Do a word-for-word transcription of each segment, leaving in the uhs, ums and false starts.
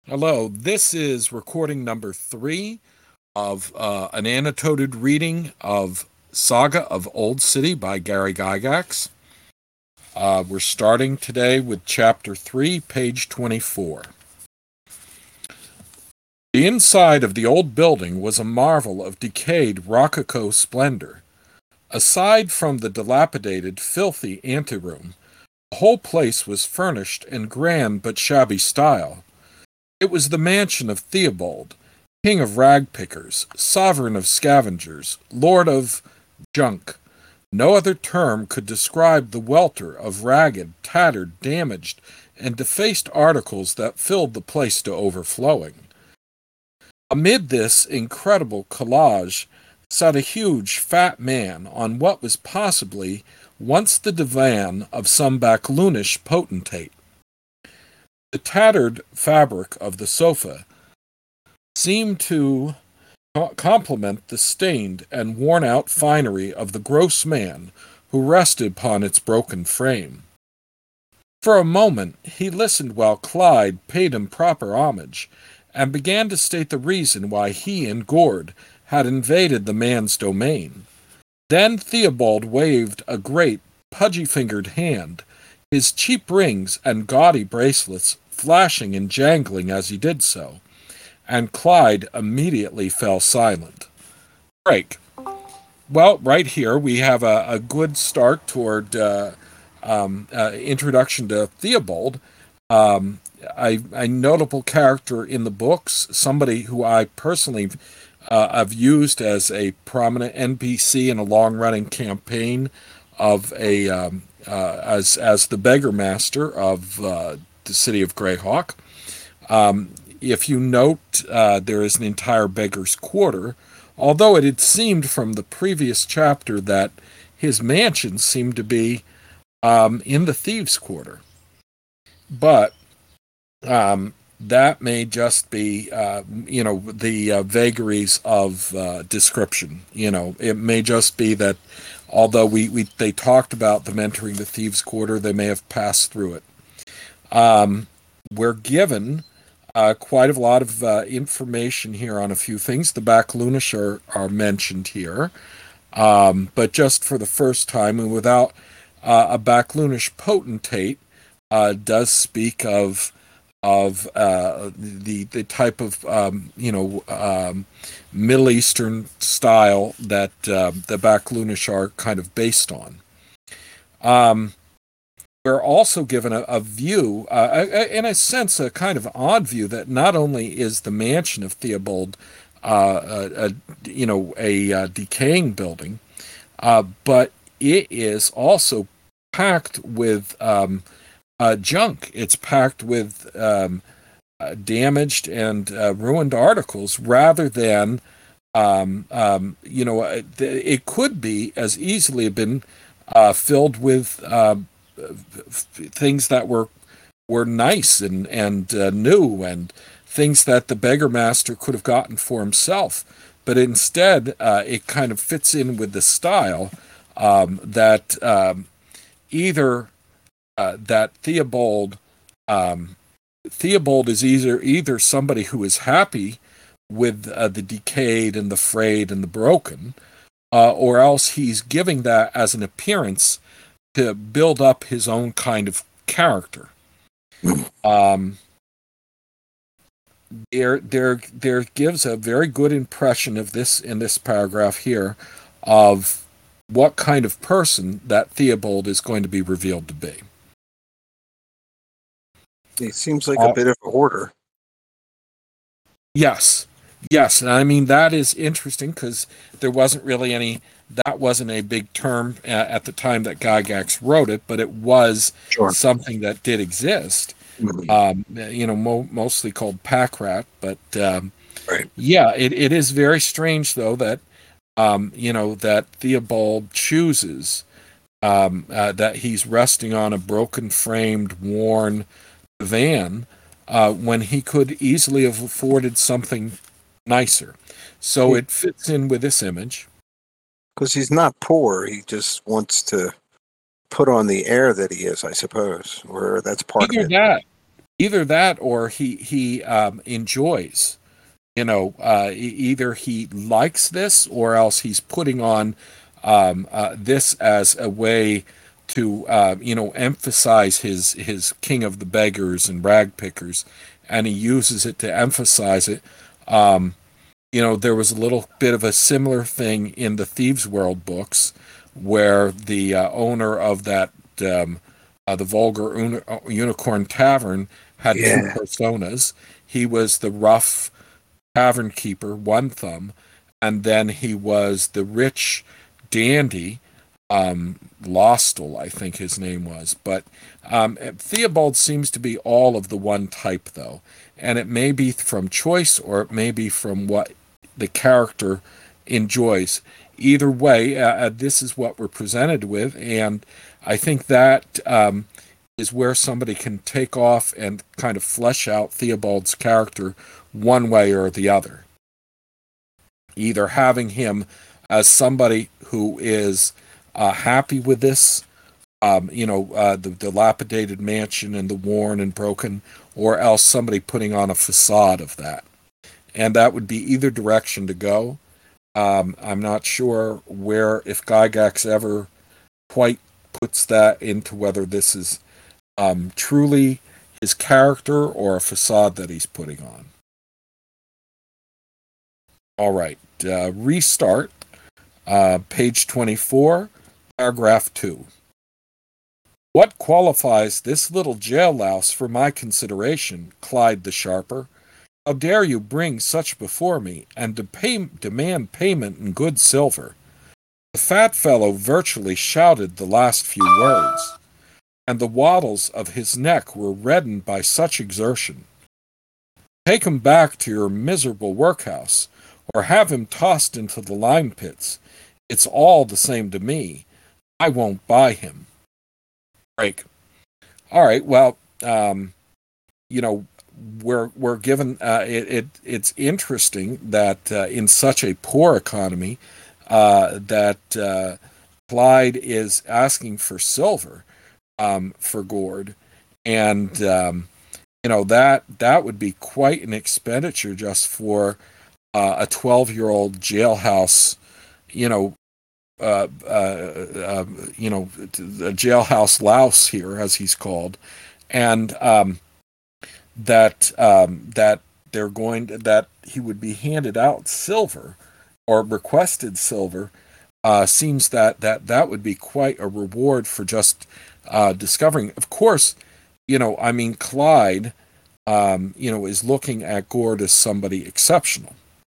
Hello, this is recording number three of uh, an annotated reading of Saga of Old City by Gary Gygax. Uh, we're starting today with chapter three, page twenty-four. The inside of the old building was a marvel of decayed Rococo splendor. Aside from the dilapidated, filthy anteroom, the whole place was furnished in grand but shabby style. It was the mansion of Theobald, king of ragpickers, sovereign of scavengers, lord of junk. No other term could describe the welter of ragged, tattered, damaged, and defaced articles that filled the place to overflowing. Amid this incredible collage sat a huge, fat man on what was possibly once the divan of some Backloonish potentate. The tattered fabric of the sofa seemed to complement the stained and worn-out finery of the gross man who rested upon its broken frame. For a moment he listened while Clyde paid him proper homage, and began to state the reason why he and Gord had invaded the man's domain. Then Theobald waved a great, pudgy-fingered hand, his cheap rings and gaudy bracelets flashing and jangling as he did so, and Clyde immediately fell silent. Break. Well, right here we have a, a good start toward uh, um, uh, introduction to Theobald, um, a, a notable character in the books, somebody who I personally uh, have used as a prominent N P C in a long-running campaign of a um, uh, as as the beggar master of uh, the city of Greyhawk. Um, if you note, uh, there is an entire beggar's quarter, although it had seemed from the previous chapter that his mansion seemed to be um, in the thieves' quarter. But um, that may just be, uh, you know, the uh, vagaries of uh, description. You know, it may just be that although we, we they talked about them entering the thieves' quarter, they may have passed through it. Um, we're given uh, quite a lot of uh, information here on a few things. The Backloonish are, are mentioned here, um, but just for the first time and without uh, a Backloonish potentate, uh, does speak of of uh, the the type of um, you know um, Middle Eastern style that uh, the Backloonish are kind of based on. Um, we're also given a, a view, uh, a, in a sense, a kind of odd view that not only is the mansion of Theobald, uh, a, a, you know, a, a decaying building, uh, but it is also packed with um, uh, junk. It's packed with um, uh, damaged and uh, ruined articles, rather than, um, um, you know, it could be as easily have been uh, filled with uh, things that were were nice and and uh, new, and things that the beggar master could have gotten for himself. But instead, uh, it kind of fits in with the style um, that um, either uh, that Theobald um, Theobald is either either somebody who is happy with uh, the decayed and the frayed and the broken, uh, or else he's giving that as an appearance to build up his own kind of character. Um, there, there, there gives a very good impression of this in this paragraph here of what kind of person that Theobald is going to be revealed to be. He seems like uh, a bit of a hoarder. Yes, yes, and I mean that is interesting because there wasn't really any. That wasn't a big term uh, at the time that Gygax wrote it, but it was sure. something that did exist. Mm-hmm. Um, you know, mo- mostly called pack rat, but um, right. yeah, it, it is very strange though that um, you know that Theobald chooses um, uh, that he's resting on a broken framed, worn van uh, when he could easily have afforded something nicer. So it fits in with this image. Because he's not poor, he just wants to put on the air that he is, I suppose, or that's part Either of it. that, Either that, or he he um, enjoys. You know, uh, e- either he likes this, or else he's putting on um, uh, this as a way to uh, you know emphasize his his king of the beggars and rag pickers, and he uses it to emphasize it. Um, you know, there was a little bit of a similar thing in the Thieves' World books, where the uh, owner of that um, uh, the Vulgar Uni- Unicorn Tavern had two Yeah. personas. He was the rough tavern keeper, One Thumb, and then he was the rich dandy, um, Lostel, I think his name was. But um, Theobald seems to be all of the one type, though, and it may be from choice or it may be from what the character enjoys. Either way, uh, uh, this is what we're presented with, and I think that um, is where somebody can take off and kind of flesh out Theobald's character one way or the other. Either having him as somebody who is uh, happy with this, um, you know, uh, the dilapidated mansion and the worn and broken, or else somebody putting on a facade of that. And that would be either direction to go. Um, I'm not sure where, if Gygax ever quite puts that into whether this is um, truly his character or a facade that he's putting on. All right, uh, restart, uh, page twenty-four, paragraph two. What qualifies this little jail louse for my consideration, Clyde the Sharper? How dare you bring such before me, and to pay, demand payment in good silver? The fat fellow virtually shouted the last few words, and the wattles of his neck were reddened by such exertion. Take him back to your miserable workhouse, or have him tossed into the lime pits. It's all the same to me. I won't buy him. Break. All right. Well, um, you know, we're we're given. Uh, it, it it's interesting that uh, in such a poor economy, uh, that uh, Clyde is asking for silver um, for Gord, and um, you know that that would be quite an expenditure just for uh, a twelve-year-old jailhouse, you know, uh, uh, uh, you know, a jailhouse louse here, as he's called, and um, that um, that they're going to, that he would be handed out silver or requested silver. Uh, seems that that that would be quite a reward for just uh, discovering. Of course, you know, I mean, Clyde, um, you know, is looking at Gord as somebody exceptional.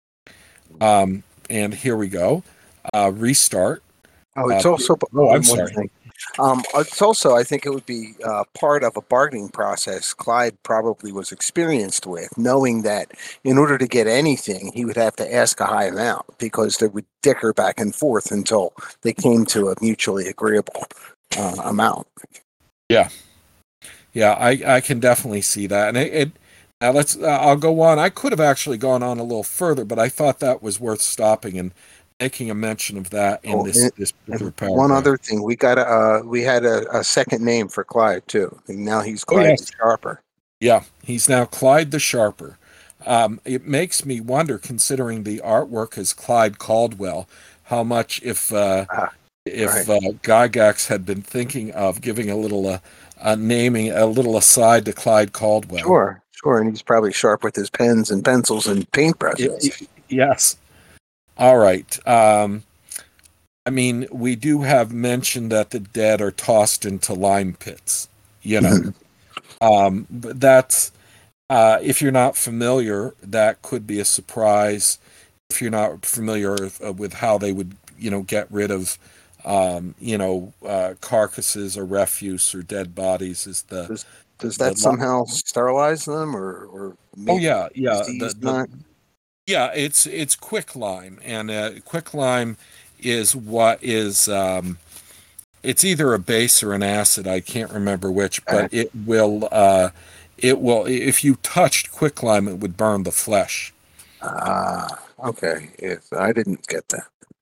Um, and here we go. Uh, restart. Oh, Uh, it's also oh, I'm one one sorry. thing. Um, it's also, I think it would be uh, part of a bargaining process Clyde probably was experienced with, knowing that in order to get anything, he would have to ask a high amount because they would dicker back and forth until they came to a mutually agreeable uh, amount. Yeah, yeah, I I can definitely see that, and it. it now let's. Uh, I'll go on. I could have actually gone on a little further, but I thought that was worth stopping and making a mention of that in Oh, this and, this particular and one paragraph. other thing, we got a uh, we had a, a second name for Clyde too, and now he's Oh Clyde the yes, Sharper. yeah, he's now Clyde the Sharper. Um, it makes me wonder, considering the artwork is Clyde Caldwell, how much if uh, Ah, if right. uh, Gygax had been thinking of giving a little uh, uh, naming a little aside to Clyde Caldwell. Sure, sure, and he's probably sharp with his pens and pencils and Y- paintbrushes. y- yes. All right. Um, I mean, we do have mentioned that the dead are tossed into lime pits. You know, um, but that's uh, if you're not familiar, that could be a surprise. If you're not familiar with, uh, with how they would, you know, get rid of, um, you know, uh, carcasses or refuse or dead bodies, is the Does does the that li- somehow sterilize them or or oh make yeah, yeah, the disease the not? yeah, it's it's quicklime, and uh, quicklime is what is um, it's either a base or an acid. I can't remember which, but Uh, it will uh, it will if you touched quicklime, it would burn the flesh. ah, okay. If I didn't get that.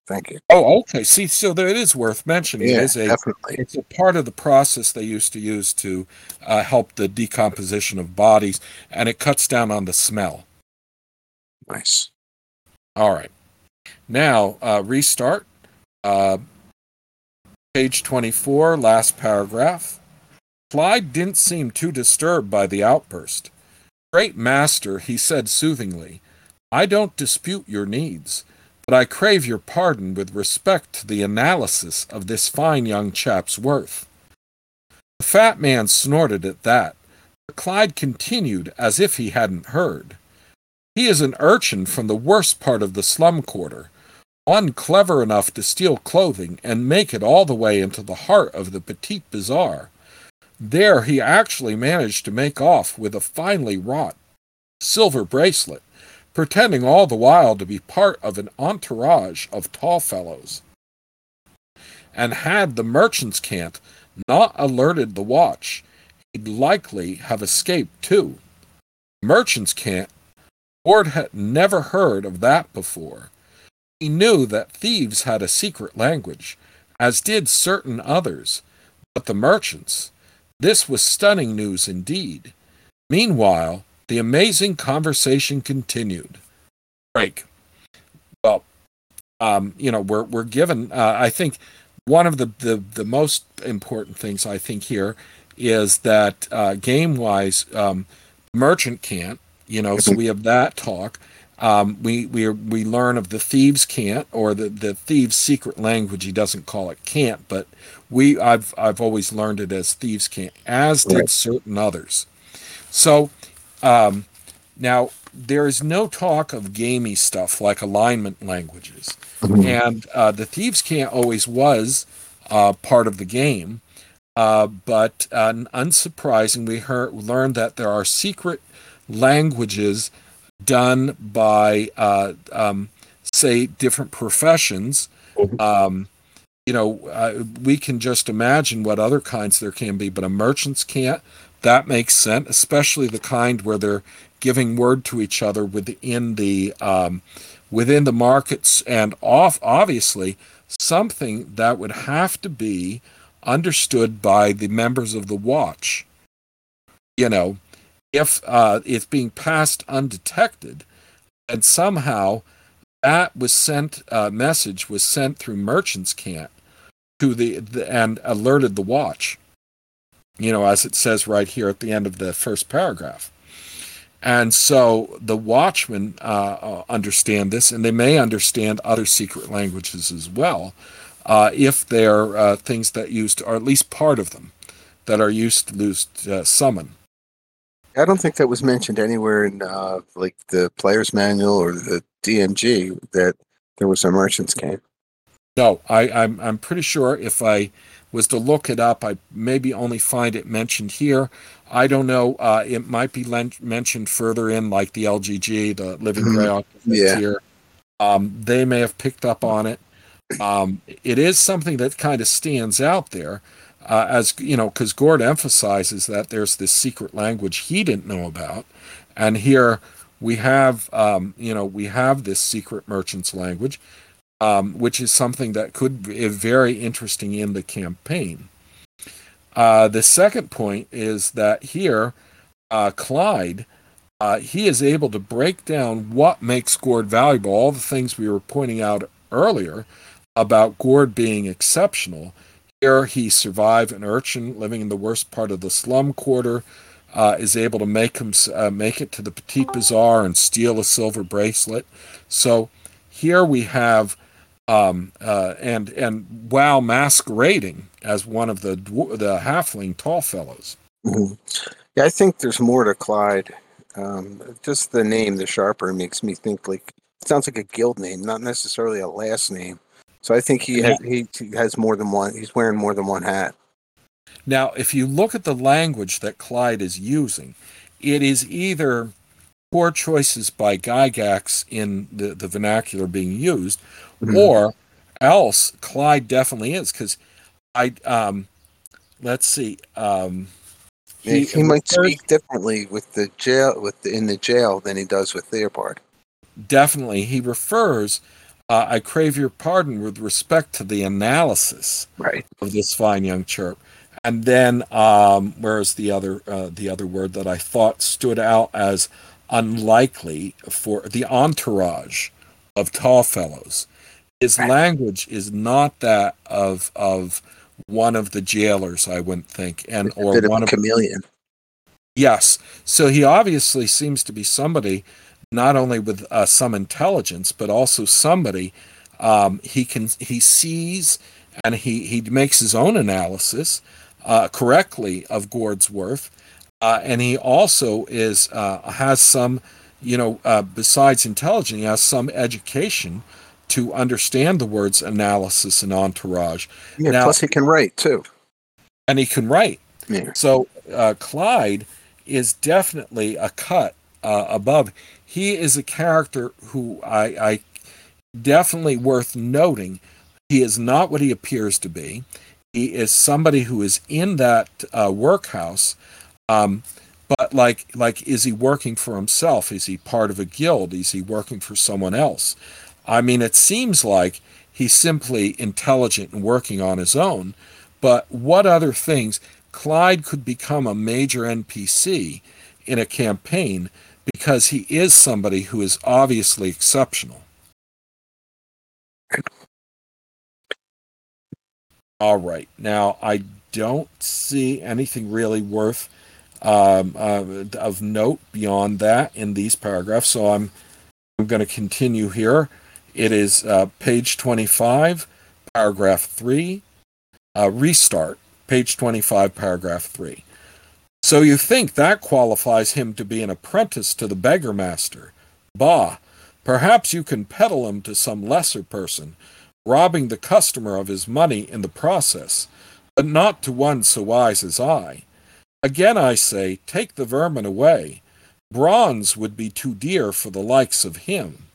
Thank you. Oh, okay. See, so there, it is worth mentioning. It Yeah, is a definitely. it's a part of the process they used to use to uh, help the decomposition of bodies, and it cuts down on the smell. Nice. All right. Now, uh, restart. Uh, page twenty-four, last paragraph. Clyde didn't seem too disturbed by the outburst. Great master, he said soothingly, I don't dispute your needs, but I crave your pardon with respect to the analysis of this fine young chap's worth. The fat man snorted at that, but Clyde continued as if he hadn't heard. He is an urchin from the worst part of the slum quarter, one clever enough to steal clothing and make it all the way into the heart of the Petit Bazaar. There he actually managed to make off with a finely wrought silver bracelet, pretending all the while to be part of an entourage of tall fellows. And had the merchant's cant not alerted the watch, he'd likely have escaped too. Merchant's cant, Ward had never heard of that before. He knew that thieves had a secret language, as did certain others, but the merchants, this was stunning news indeed. Meanwhile, the amazing conversation continued. Break. Well, um, you know, we're we're given. Uh, I think one of the, the the most important things I think here is that uh, game wise, um, merchant can't. You know, so we have that talk. Um, we we we learn of the thieves can't, or the the thieves' secret language. He doesn't call it can't, but we I've I've always learned it as thieves can't, as did Right. certain others. So um, now there is no talk of gamey stuff like alignment languages, Mhm. and uh, the thieves can't always was uh, part of the game. Uh, but uh, unsurprising, we heard, learned that there are secret languages done by, uh, um, say, different professions. Mhm. Um, you know, uh, we can just imagine what other kinds there can be, but a merchant's can't. That makes sense, especially the kind where they're giving word to each other within the um, within the markets, and off obviously something that would have to be understood by the members of the watch. You know, if uh, it's being passed undetected, and somehow that was sent, uh, message was sent through merchants' cant to the, the and alerted the watch. You know, as it says right here at the end of the first paragraph. And so the watchmen uh, uh, understand this, and they may understand other secret languages as well, uh, if they're uh, things that used, or at least part of them, that are used to lose uh, summon. I don't think that was mentioned anywhere in uh, like the player's manual or the D M G that there was a merchant's game. No, I, I'm I'm pretty sure if I was to look it up, I maybe only find it mentioned here. I don't know. Uh, it might be len- mentioned further in, like the L G G, the Living Mhm. Grey Yeah. here. Um, they may have picked up on it. Um, it is something that kind of stands out there, uh, as you know, because Gord emphasizes that there's this secret language he didn't know about, and here we have, um, you know, we have this secret merchant's language, um, which is something that could be very interesting in the campaign. Uh, the second point is that here, uh, Clyde, uh, he is able to break down what makes Gord valuable, all the things we were pointing out earlier about Gord being exceptional. Here, he survived an urchin living in the worst part of the slum quarter, uh, is able to make him uh, make it to the Petit Bazaar and steal a silver bracelet. So here we have um, uh, and and while masquerading as one of the the halfling tall fellows. Mhm. Yeah, I think there's more to Clyde. Um, just the name, the Sharper, makes me think like it sounds like a guild name, not necessarily a last name. So I think he And has that, he, he has more than one. He's wearing more than one hat. now, if you look at the language that Clyde is using, it is either poor choices by Gygax in the, the vernacular being used, Mhm. or else Clyde definitely is, because I um let's see um Yeah, he he might refers speak differently with the jail with the, in the jail than he does with Theobald. definitely he refers Uh, I crave your pardon with respect to the analysis Right. of this fine young chirp. And then, um, where's the other uh, the other word that I thought stood out as unlikely for the entourage of tall fellows? His Right. language is not that of of one of the jailers, I wouldn't think, and It's a or bit of a one of chameleon. yes. So he obviously seems to be somebody not only with uh, some intelligence, but also somebody um, he can he sees and he he makes his own analysis uh, correctly of Gord's worth, uh, and he also is uh, has some, you know, uh, besides intelligence, he has some education to understand the words analysis and entourage. Yeah. Now, Plus, he can write too. and he can write. Yeah. So uh, Clyde is definitely a cut uh, above. He is a character who I, I definitely worth noting. He is not what he appears to be. He is somebody who is in that uh, workhouse, um, but like like is he working for himself? Is he part of a guild? Is he working for someone else? I mean, it seems like he's simply intelligent and working on his own. But what other things? Clyde could become a major N P C in a campaign because he is somebody who is obviously exceptional. All right. Now, I don't see anything really worth um, uh, of note beyond that in these paragraphs, so I'm, I'm going to continue here. It is uh, page twenty-five, paragraph three, uh, restart, page twenty-five, paragraph three. So you think that qualifies him to be an apprentice to the beggar master? Bah! Perhaps you can peddle him to some lesser person, robbing the customer of his money in the process, but not to one so wise as I. Again I say, take the vermin away. Bronze would be too dear for the likes of him.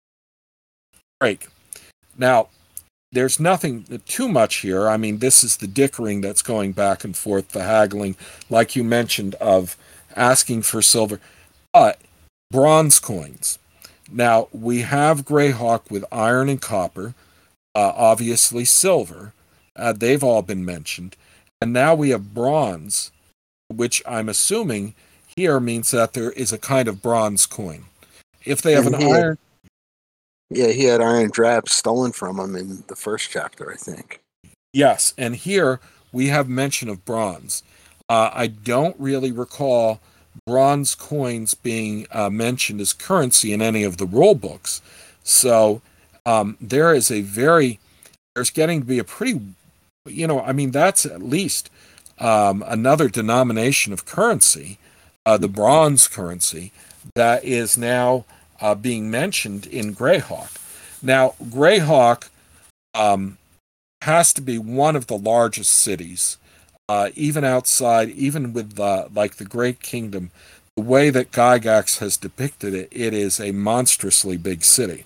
Break. Now, there's nothing too much here. I mean, this is the dickering that's going back and forth, the haggling, like you mentioned, of asking for silver. But bronze coins. Now, we have Greyhawk with iron and copper, uh, obviously silver. Uh, they've all been mentioned. And now we have bronze, which I'm assuming here means that there is a kind of bronze coin. If they have And an he had, iron. yeah, he had iron drabs stolen from him in the first chapter, I think. Yes, and here we have mention of bronze. Uh, I don't really recall bronze coins being uh, mentioned as currency in any of the rule books. So um, there is a very, there's getting to be a pretty, you know, I mean, that's at least um, another denomination of currency, uh, the bronze currency, that is now uh, being mentioned in Greyhawk. Now, Greyhawk um, has to be one of the largest cities, uh, even outside, even with the, like the Great Kingdom. The way that Gygax has depicted it, it is a monstrously big city.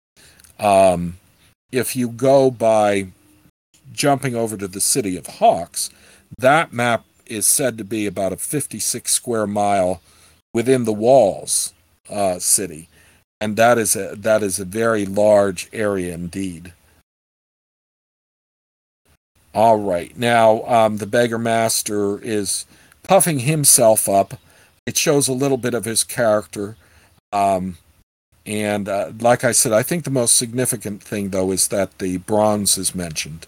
Um, if you go by jumping over to the city of Hawks, that map is said to be about a fifty-six square mile within the walls uh, city, and that is a that is a very large area indeed. All right, now um, the beggar master is puffing himself up. It shows a little bit of his character. Um, and uh, like I said, I think the most significant thing, though, is that the bronze is mentioned.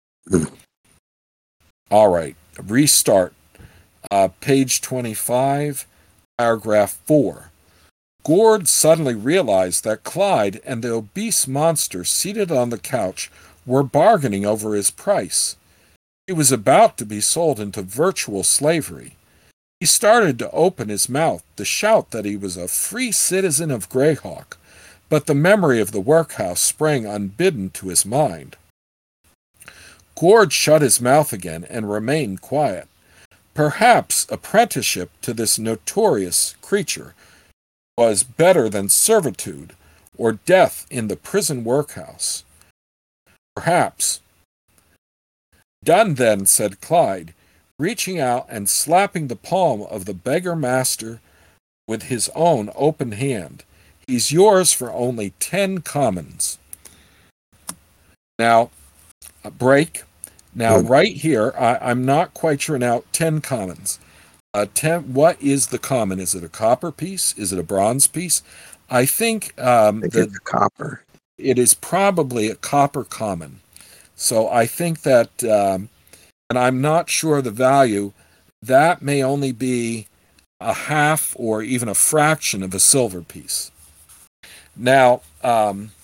All right, restart. Uh, page twenty-five, paragraph four. Gord suddenly realized that Clyde and the obese monster seated on the couch were bargaining over his price. He was about to be sold into virtual slavery. He started to open his mouth to shout that he was a free citizen of Greyhawk, but the memory of the workhouse sprang unbidden to his mind. Gord shut his mouth again and remained quiet. Perhaps apprenticeship to this notorious creature was better than servitude or death in the prison workhouse. Perhaps. Done then, said Clyde, reaching out and slapping the palm of the beggar master with his own open hand. He's yours for only ten commons. Now, a break. Now, Mm. right here, I, I'm not quite sure now. Ten commons. Uh, ten. What is the common? Is it a copper piece? Is it a bronze piece? I think I um, think the it's copper. it is probably a copper common. So I think that, um, and I'm not sure the value. That may only be a half or even a fraction of a silver piece. Now, um,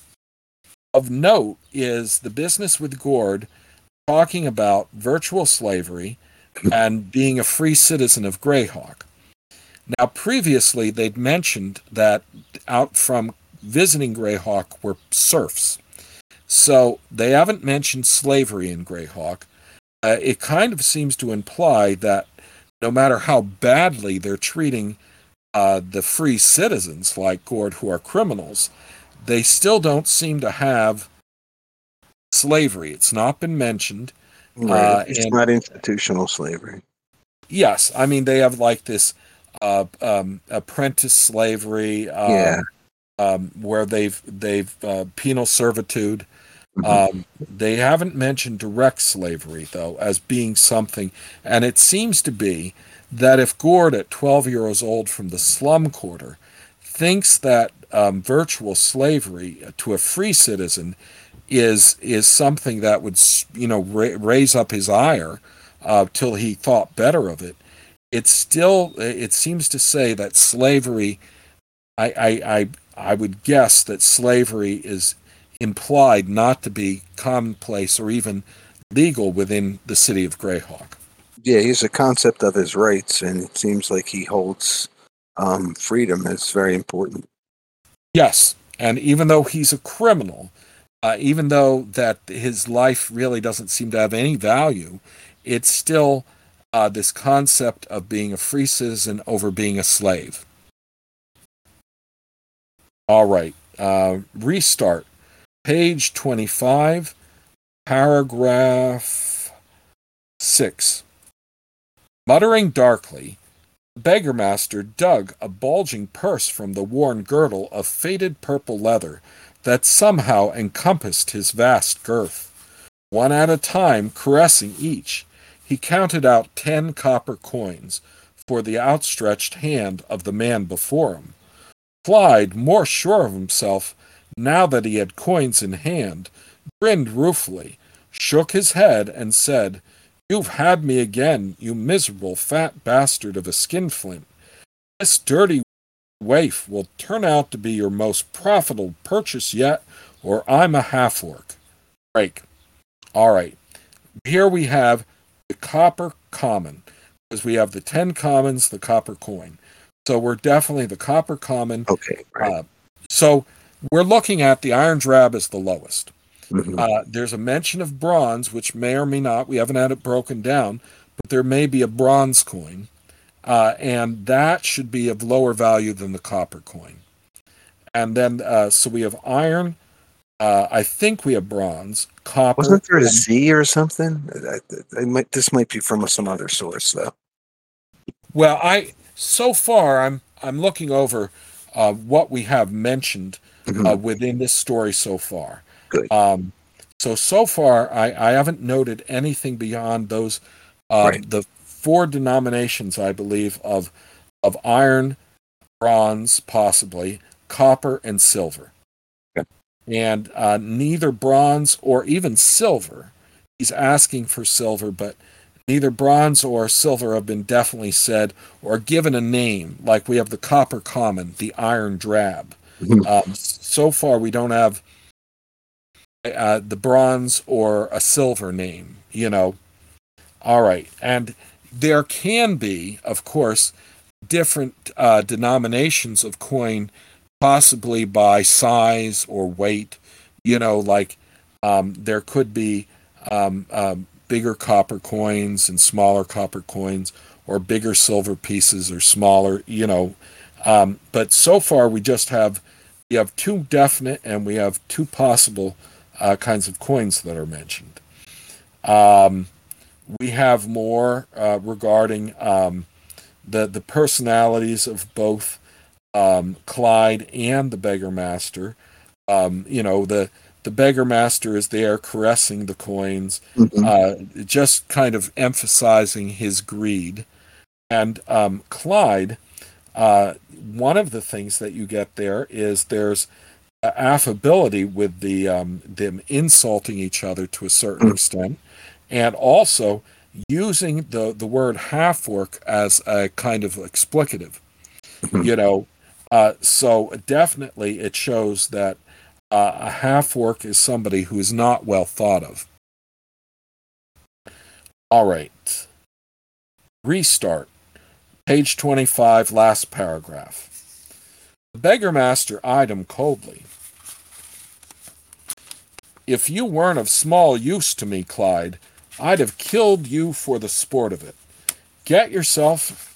of note is the business with Gord talking about virtual slavery and being a free citizen of Greyhawk. Now, previously, they'd mentioned that out from visiting Greyhawk were serfs. So they haven't mentioned slavery in Greyhawk. Uh, it kind of seems to imply that no matter how badly they're treating uh, the free citizens like Gord who are criminals, they still don't seem to have slavery. It's not been mentioned. Right. Uh, It's and not institutional slavery. yes, I mean, they have like this uh, um, apprentice slavery Yeah. um, um, where they've, they've uh, penal servitude. Mhm. Um, they haven't mentioned direct slavery, though, as being something. And it seems to be that if Gord, at twelve years old from the slum quarter, thinks that um, virtual slavery to a free citizen is is something that would, you know, ra- raise up his ire uh, till he thought better of it, it still it seems to say that slavery. I I I, I would guess that slavery is implied not to be commonplace or even legal within the city of Greyhawk. Yeah, he's a concept of his rights, and it seems like he holds um, freedom as very important. Yes, and even though he's a criminal, uh, even though that his life really doesn't seem to have any value, it's still uh, this concept of being a free citizen over being a slave. All right, uh, restart. Page twenty-five, paragraph six. Muttering darkly, the beggar-master dug a bulging purse from the worn girdle of faded purple leather that somehow encompassed his vast girth. One at a time, caressing each, he counted out ten copper coins for the outstretched hand of the man before him. Clyde, more sure of himself now that he had coins in hand, grinned ruefully, shook his head, and said, "You've had me again, you miserable fat bastard of a skinflint. This dirty waif will turn out to be your most profitable purchase yet, or I'm a half-orc." Break. All right. Here we have the copper common, because we have the ten commons, the copper coin. So we're definitely the copper common. Okay, right. Uh, so we're looking at the iron drab as the lowest. Hmm. Uh, there's a mention of bronze, which may or may not, we haven't had it broken down, but there may be a bronze coin, uh, and that should be of lower value than the copper coin. And then, uh, so we have iron, uh, I think we have bronze, copper, Wasn't there a and Z or something? I, I, I might, this might be from some other source, though. well, I so far I'm I'm looking over uh, what we have mentioned Hmm. uh, within this story so far. Good. Um, so so far, I, I haven't noted anything beyond those uh, Right. the four denominations, I believe, of of iron, bronze, possibly copper, and silver. Okay. And uh, neither bronze or even silver. He's asking for silver, but neither bronze or silver have been definitely said or given a name, like we have the copper common, the iron drab. Mhm. Um, so far, we don't have uh, the bronze or a silver name, you know. All right. And there can be, of course, different uh, denominations of coin, possibly by size or weight. You know, like um, there could be um, um, bigger copper coins and smaller copper coins, or bigger silver pieces or smaller, you know. Um, but so far, we just have we have two definite and we have two possible uh, kinds of coins that are mentioned. Um, we have more uh, regarding um, the the personalities of both um, Clyde and the Beggar Master. Um, you know, the the beggar master is there caressing the coins, Mhm. uh, just kind of emphasizing his greed. And um, Clyde, uh, one of the things that you get there is there's affability with the um, them insulting each other to a certain extent, and also using the the word half orc as a kind of explicative. Mhm. You know, uh, so definitely it shows that uh, a half orc is somebody who is not well thought of. All right, restart. Page twenty-five, last paragraph. The beggar master eyed him coldly. If you weren't of small use to me, Clyde, I'd have killed you for the sport of it. Get yourself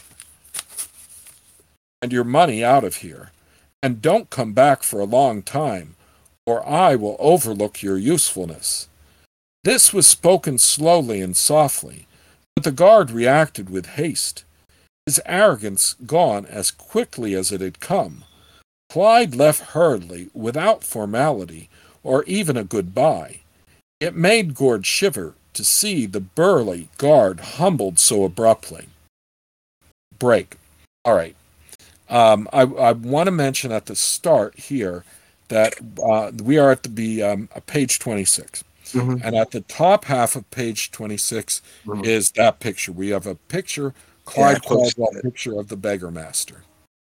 and your money out of here, and don't come back for a long time, or I will overlook your usefulness. This was spoken slowly and softly, but the guard reacted with haste. His arrogance gone as quickly as it had come, Clyde left hurriedly, without formality, or even a good-bye. It made Gord shiver to see the burly guard humbled so abruptly. Break. All right. Um, I, I want to mention at the start here that uh, we are at the um, page twenty-six. Mhm. And at the top half of page twenty-six Mhm. is that picture. We have a picture, Yeah, I Clyde posted Caldwell it. picture of the beggar master.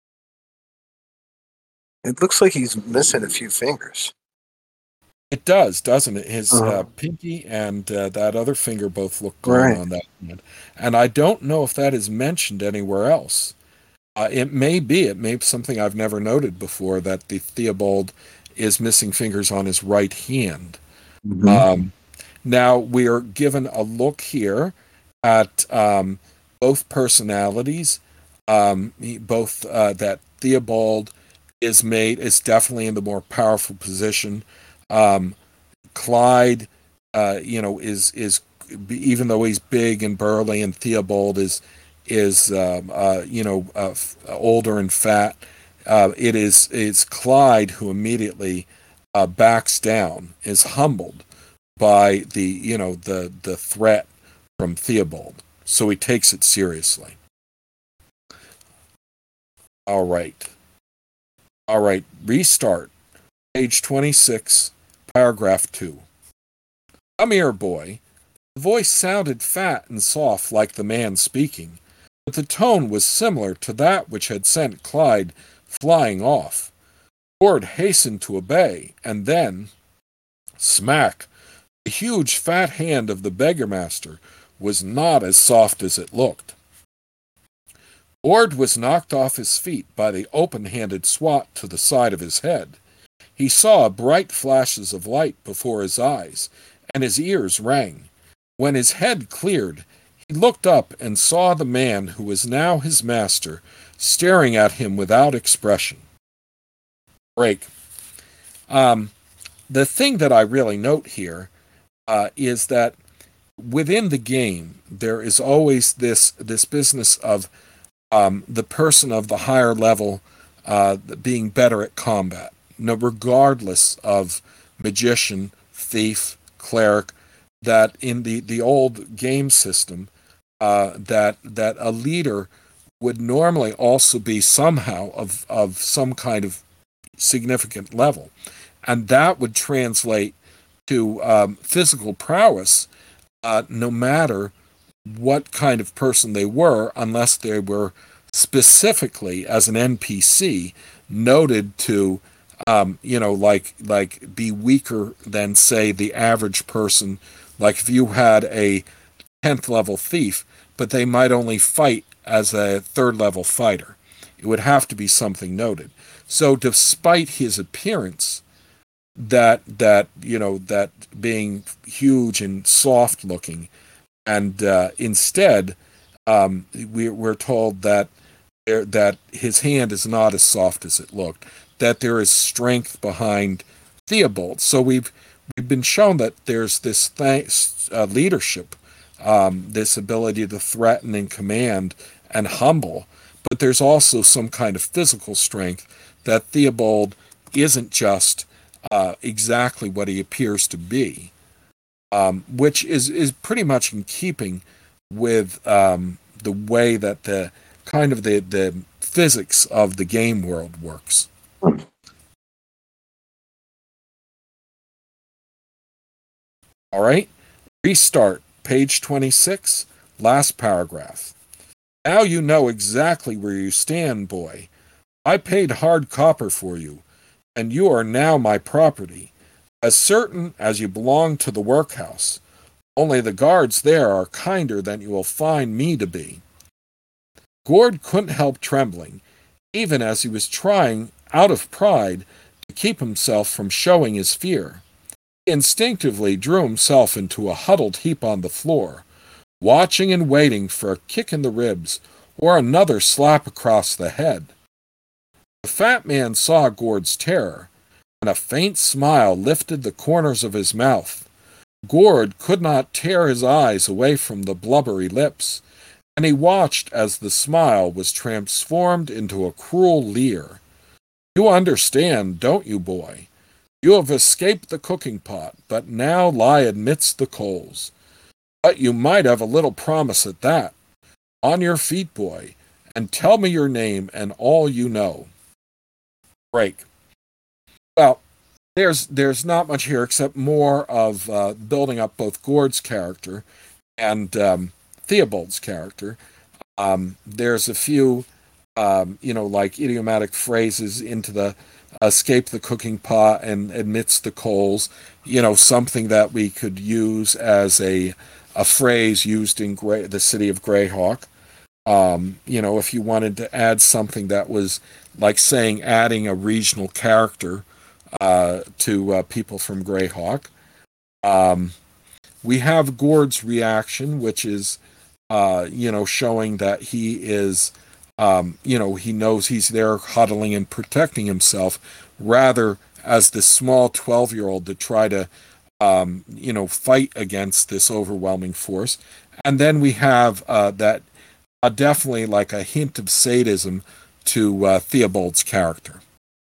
It looks like he's missing a few fingers. It does, doesn't it? His uh, Uh-huh. pinky and uh, that other finger both look gone Right. on that hand. And I don't know if that is mentioned anywhere else. Uh, it may be. It may be something I've never noted before, that the Theobald is missing fingers on his right hand. Mhm. Um, now, we are given a look here at um, both personalities. Um, he- both uh, that Theobald is made is definitely in the more powerful position. Um, Clyde, uh, you know, is is even though he's big and burly, and Theobald is is um, uh, you know uh, f- older and fat. Uh, it is it's Clyde who immediately uh, backs down, is humbled by the you know the the threat from Theobald, so he takes it seriously. All right, all right, restart. Page twenty-six, paragraph two. Come here, boy. The voice sounded fat and soft like the man speaking, but the tone was similar to that which had sent Clyde flying off. Ford hastened to obey, and then, smack, the huge fat hand of the beggar-master was not as soft as it looked. Ford was knocked off his feet by the open-handed swat to the side of his head. He saw bright flashes of light before his eyes, and his ears rang. When his head cleared, he looked up and saw the man who was now his master staring at him without expression. Break. Um, the thing that I really note here uh, is that within the game there is always this this business of um, the person of the higher level uh, being better at combat, no, regardless of magician, thief, cleric. That in the the old game system, uh, that that a leader would normally also be somehow of of some kind of significant level, and that would translate to um, physical prowess, uh, no matter what kind of person they were, unless they were specifically as an N P C noted to, um, you know, like like be weaker than say the average person. Like if you had a tenth level thief, but they might only fight as a third level fighter, it would have to be something noted. So, despite his appearance, that that you know that being huge and soft looking, and uh, instead um, we, we're told that there, that his hand is not as soft as it looked, that there is strength behind Theobald. So we've we've been shown that there's this th- uh, leadership, um, this ability to threaten and command and humble, but there's also some kind of physical strength that Theobald isn't just uh, exactly what he appears to be, um, which is, is pretty much in keeping with um, the way that the kind of the, the physics of the game world works. All right, restart, page twenty-six, last paragraph. Now you know exactly where you stand, boy. I paid hard copper for you, and you are now my property, as certain as you belong to the workhouse. Only the guards there are kinder than you will find me to be. Gord couldn't help trembling, even as he was trying, out of pride, to keep himself from showing his fear. He instinctively drew himself into a huddled heap on the floor, watching and waiting for a kick in the ribs or another slap across the head. The fat man saw Gord's terror, and a faint smile lifted the corners of his mouth. Gord could not tear his eyes away from the blubbery lips, and he watched as the smile was transformed into a cruel leer. You understand, don't you, boy? You have escaped the cooking pot, but now lie amidst the coals. But you might have a little promise at that. On your feet, boy, and tell me your name and all you know. Break. Well, there's there's not much here except more of uh, building up both Gord's character and um, Theobald's character. Um, there's a few, um, you know, like idiomatic phrases into the escape the cooking pot and amidst the coals. You know, something that we could use as a a phrase used in Grey, the city of Greyhawk. Um, you know, if you wanted to add something that was like saying adding a regional character uh, to uh, people from Greyhawk. Um, we have Gord's reaction, which is, uh, you know, showing that he is, um, you know, he knows he's there huddling and protecting himself, rather as this small twelve-year-old to try to, um, you know, fight against this overwhelming force. And then we have uh, that uh, definitely like a hint of sadism to uh, Theobald's character.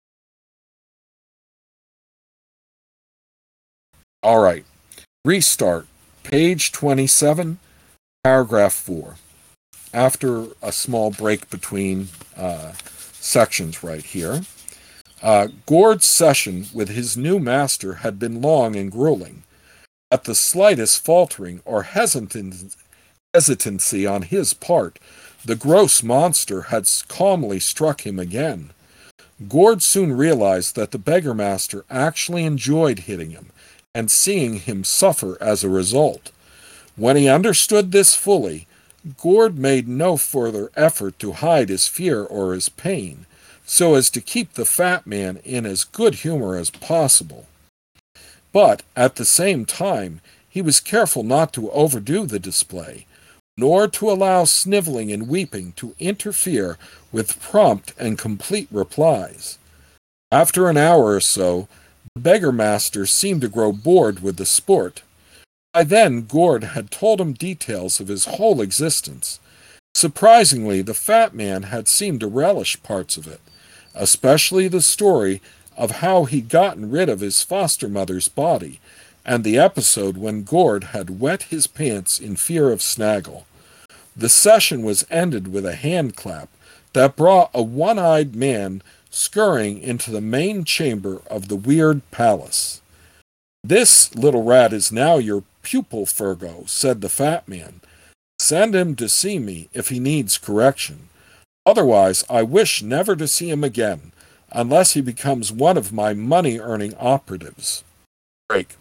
All right, restart, page twenty-seven, paragraph four. After a small break between uh, sections right here, uh, Gord's session with his new master had been long and grueling. At the slightest faltering or hesitant, hesitancy on his part, the gross monster had calmly struck him again. Gord soon realized that the beggar-master actually enjoyed hitting him and seeing him suffer as a result. When he understood this fully, Gord made no further effort to hide his fear or his pain, so as to keep the fat man in as good humor as possible. But, at the same time, he was careful not to overdo the display, nor to allow sniveling and weeping to interfere with prompt and complete replies. After an hour or so, the beggar-master seemed to grow bored with the sport. By then, Gord had told him details of his whole existence. Surprisingly, the fat man had seemed to relish parts of it, especially the story of how he'd gotten rid of his foster mother's body, and the episode when Gord had wet his pants in fear of Snaggle. The session was ended with a hand clap that brought a one-eyed man scurrying into the main chamber of the weird palace. This little rat is now your pupil, Fergo, said the fat man. Send him to see me if he needs correction. Otherwise, I wish never to see him again, unless he becomes one of my money-earning operatives. Break.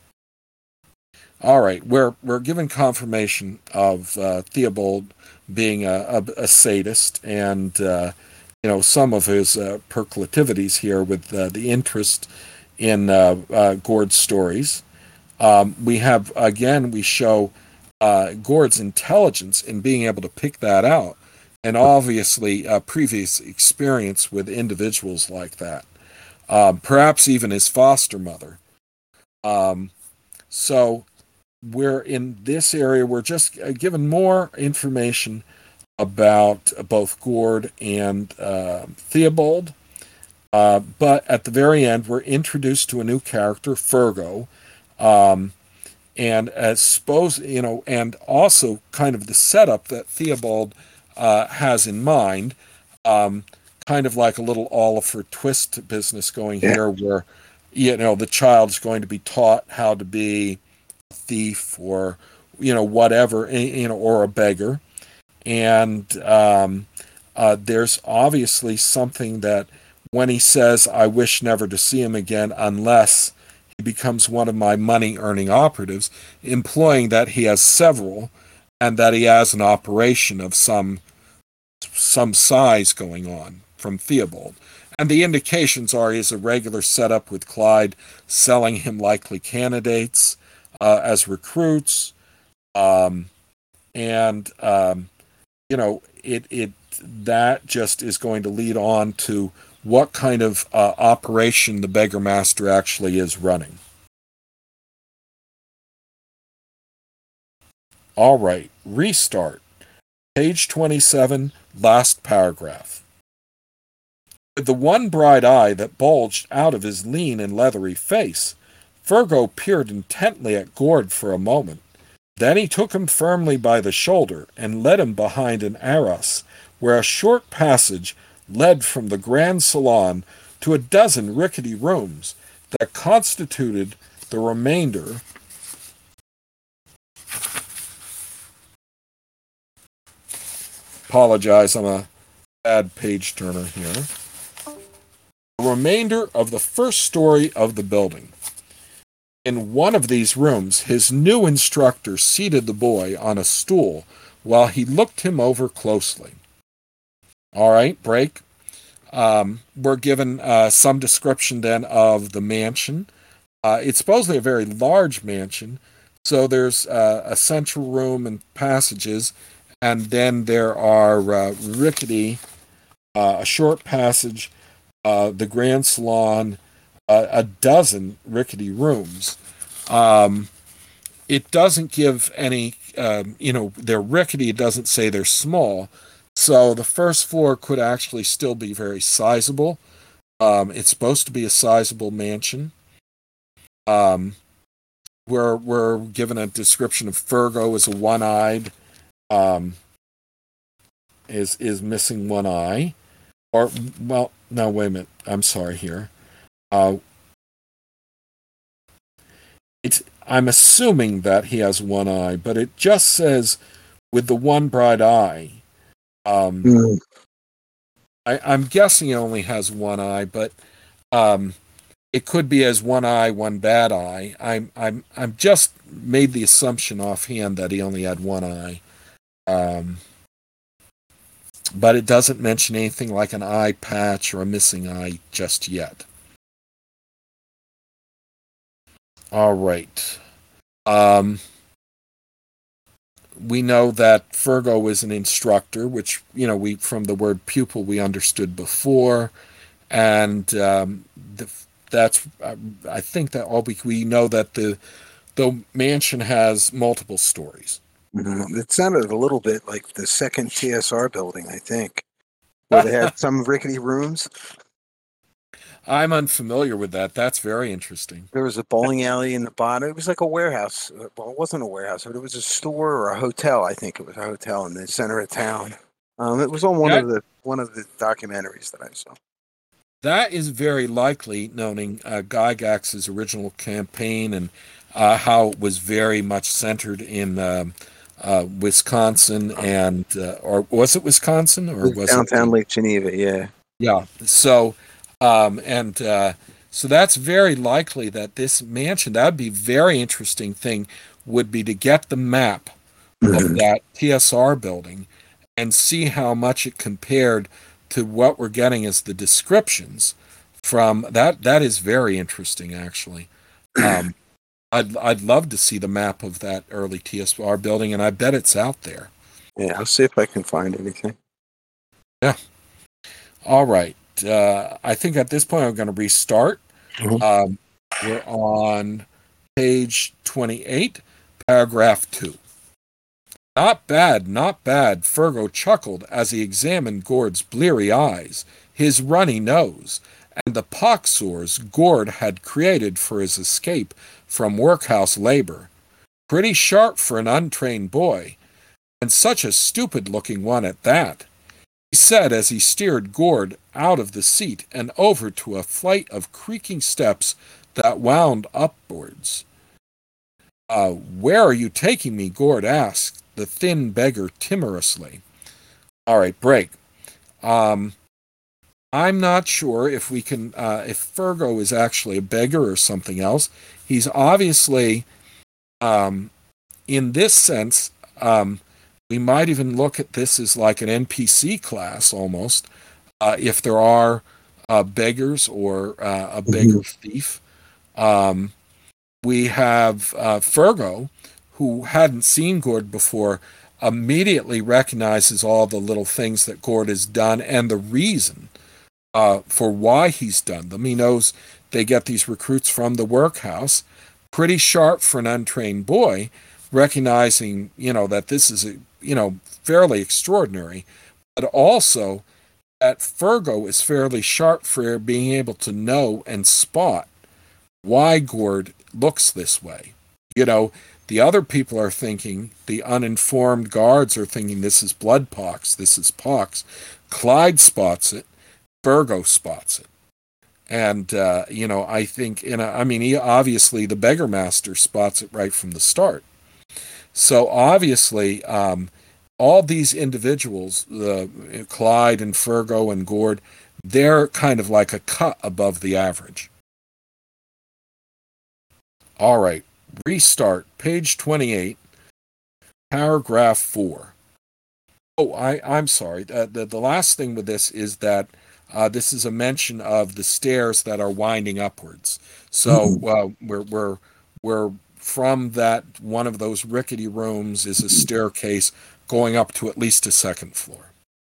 All right, we're we're given confirmation of uh, Theobald being a, a, a sadist, and uh, you know some of his uh, proclivities here with uh, the interest in uh, uh, Gord's stories. Um, we have again we show uh, Gord's intelligence in being able to pick that out, and obviously uh, previous experience with individuals like that, um, perhaps even his foster mother. Um, so we're in this area. We're just given more information about both Gord and uh, Theobald. Uh, but at the very end, we're introduced to a new character, Fergo, um, and as suppose you know, and also kind of the setup that Theobald uh, has in mind, um, kind of like a little Oliver Twist business going Yeah. here, where you know the child's going to be taught how to be a thief or you know whatever, you know, or a beggar, and um, uh, there's obviously something that when he says, I wish never to see him again unless he becomes one of my money earning operatives, implying that he has several and that he has an operation of some some size going on from Theobald. And the indications are he's a regular setup with Clyde selling him likely candidates uh, as recruits. Um, and um, you know, it it that just is going to lead on to what kind of uh, operation the Beggar Master actually is running. All right, restart. Page twenty-seven, last paragraph. With the one bright eye that bulged out of his lean and leathery face, Fergo peered intently at Gord for a moment. Then he took him firmly by the shoulder and led him behind an arras, where a short passage led from the grand salon to a dozen rickety rooms that constituted the remainder apologize, I'm a bad page turner here. The remainder of the first story of the building. In one of these rooms, his new instructor seated the boy on a stool while he looked him over closely. All right, break. Um, we're given uh, some description then of the mansion. Uh, it's supposedly a very large mansion, so there's uh, a central room and passages, and then there are uh, rickety, uh, a short passage, uh, the grand salon, uh, a dozen rickety rooms. Um, it doesn't give any, um, you know, they're rickety, it doesn't say they're small. So the first floor could actually still be very sizable. Um, it's supposed to be a sizable mansion. Um, we're, we're given a description of Fergo as a one-eyed, um, is, is missing one eye. Or, well, no, wait a minute. I'm sorry here. Uh, it's, I'm assuming that he has one eye, but it just says with the one bright eye. Um, Mm. I, I'm guessing he only has one eye, but um, it could be as one eye, one bad eye. I'm I'm I'm just made the assumption offhand that he only had one eye. Um, but it doesn't mention anything like an eye patch or a missing eye just yet. All right. Um, we know that Fergo is an instructor, which, you know, we from the word pupil we understood before. And um, the, that's, I think that all we, we know that the, the mansion has multiple stories. Mm-hmm. It sounded a little bit like the second T S R building, I think, where they had some rickety rooms. I'm unfamiliar with that. That's very interesting. There was a bowling alley in the bottom. It was like a warehouse. Well, it wasn't a warehouse, but it was a store or a hotel. I think it was a hotel in the center of town. Um, it was on one That, of the one of the documentaries that I saw. that is very likely, noting uh, Gygax's original campaign and uh, how it was very much centered in um, uh, Wisconsin and, uh, or was it Wisconsin or It was was downtown it? Lake Geneva, yeah. Yeah. So, um, and uh, so that's very likely that this mansion, that'd be a very interesting thing, would be to get the map of Mhm. that T S R building and see how much it compared to what we're getting as the descriptions from that. That is very interesting, actually. Um, I'd I'd love to see the map of that early T S R building, and I bet it's out there. Yeah, I'll see if I can find anything. Yeah. All right. Uh, I think at this point I'm going to restart. Mhm. Um, we're on page twenty-eight, paragraph two. Not bad, not bad, Fergo chuckled as he examined Gord's bleary eyes, his runny nose, and the pox sores Gord had created for his escape from workhouse labor. Pretty sharp for an untrained boy, and such a stupid-looking one at that, he said as he steered Gord out of the seat and over to a flight of creaking steps that wound upwards. Uh, where are you taking me? Gord asked the thin beggar timorously. All right, break. Um, I'm not sure if we can, uh, if Fergo is actually a beggar or something else. He's obviously, um, in this sense, um, we might even look at this as like an N P C class almost, uh, if there are uh, beggars or uh, a beggar mm-hmm. thief. Um, we have uh, Fergo, who hadn't seen Gord before, immediately recognizes all the little things that Gord has done and the reason uh, for why he's done them. He knows they get these recruits from the workhouse. Pretty sharp for an untrained boy, recognizing, you know, that this is, a, you know, fairly extraordinary, but also that Fergo is fairly sharp for being able to know and spot why Gord looks this way. You know, the other people are thinking, the uninformed guards are thinking this is blood pox, this is pox. Clyde spots it, Fergo spots it. And, uh, you know, I think, in a, I mean, he, obviously the beggar master spots it right from the start. So obviously, um, all these individuals, uh, Clyde and Fergo and Gord, they're kind of like a cut above the average. All right, restart, page twenty-eight, paragraph four. Oh, I, I'm sorry. Uh, the, the last thing with this is that uh, this is a mention of the stairs that are winding upwards. So uh, we're, we're, we're from that, one of those rickety rooms is a staircase going up to at least a second floor.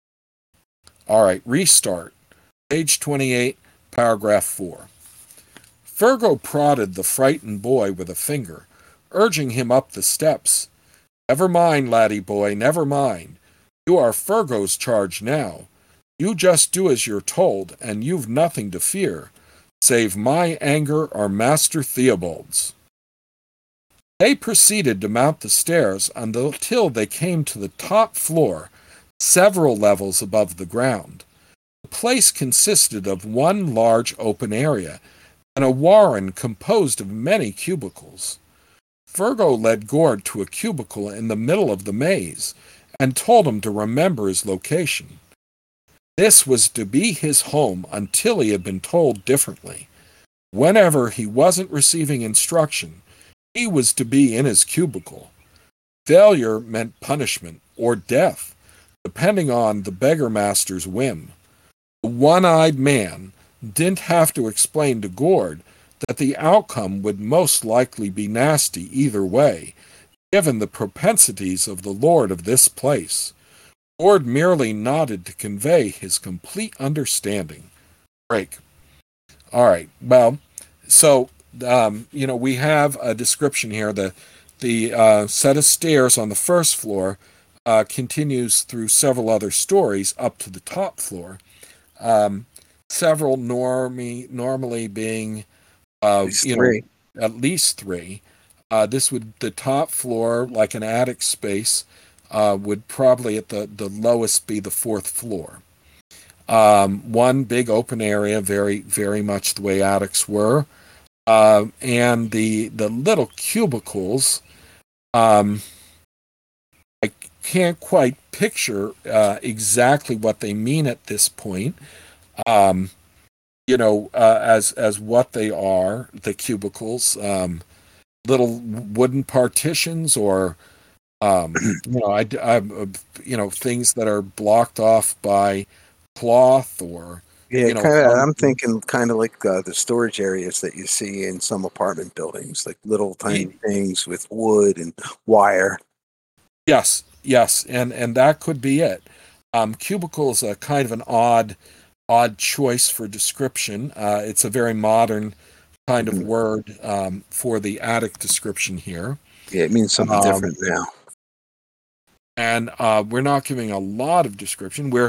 All right, restart, page twenty-eight, paragraph four. Fergo prodded the frightened boy with a finger, urging him up the steps. Never mind, laddie boy, never mind. You are Fergo's charge now. You just do as you're told, and you've nothing to fear, save my anger or Master Theobald's. They proceeded to mount the stairs until they came to the top floor, several levels above the ground. The place consisted of one large open area, and a warren composed of many cubicles. Fergo led Gord to a cubicle in the middle of the maze, and told him to remember his location. This was to be his home until he had been told differently. Whenever he wasn't receiving instruction, he was to be in his cubicle. Failure meant punishment or death, depending on the beggar master's whim. The one-eyed man didn't have to explain to Gord that the outcome would most likely be nasty either way, given the propensities of the lord of this place. Gord merely nodded to convey his complete understanding. Break. All right, well, so, um, you know, we have a description here. The, the uh, set of stairs on the first floor uh, continues through several other stories up to the top floor. Um, several normally, normally being, uh, you three. know, at least three. Uh, this would, the top floor, like an attic space, uh, would probably at the, the lowest be the fourth floor. Um, one big open area, very, very much the way attics were. Uh, and the, the little cubicles, um, I can't quite picture uh, exactly what they mean at this point. Um, you know, uh, as as what they are, the cubicles, um, little wooden partitions, or um, you know, I, I, you know, things that are blocked off by cloth, or yeah, you know, kind of. I'm thinking kind of like uh, the storage areas that you see in some apartment buildings, like little tiny yeah. things with wood and wire. Yes, yes, and and that could be it. Um, cubicle is a kind of an odd. odd choice for description. Uh, it's a very modern kind of mm-hmm. word um, for the attic description here. Yeah, it means something um, different now. And uh, we're not giving a lot of description. We're